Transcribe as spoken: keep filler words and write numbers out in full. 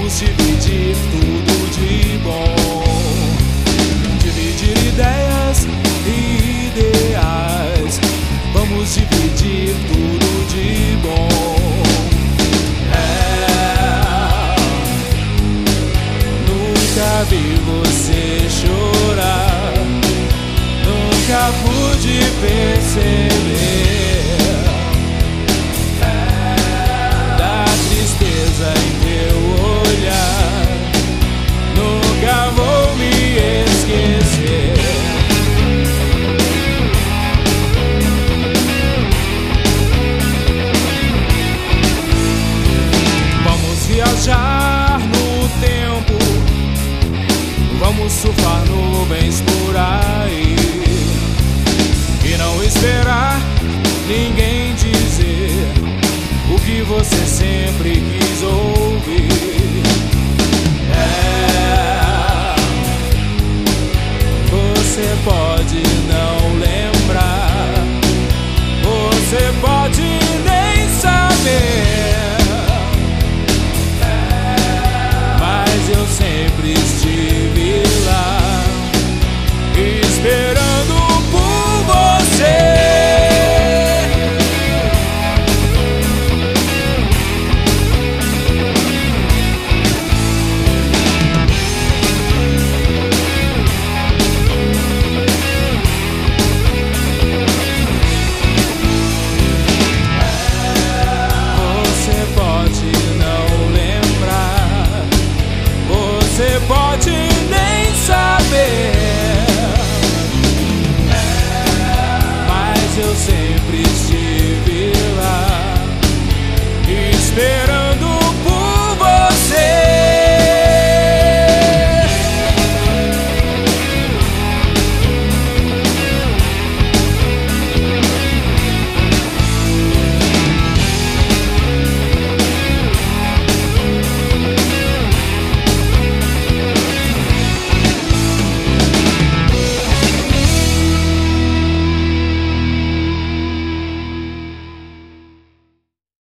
Vamos dividir tudo de bom, dividir ideias e ideais. Vamos dividir tudo de bom. É, nunca vi você chorar, nunca pude perceber da tristeza em teu olhar. Nunca vou me esquecer. Vamos viajar no tempo, vamos surfar nuvens por aí e não esperar ninguém dizer o que você sempre quis ouvir. É, você pode não lembrar, você pode nem saber, mas eu sempre estive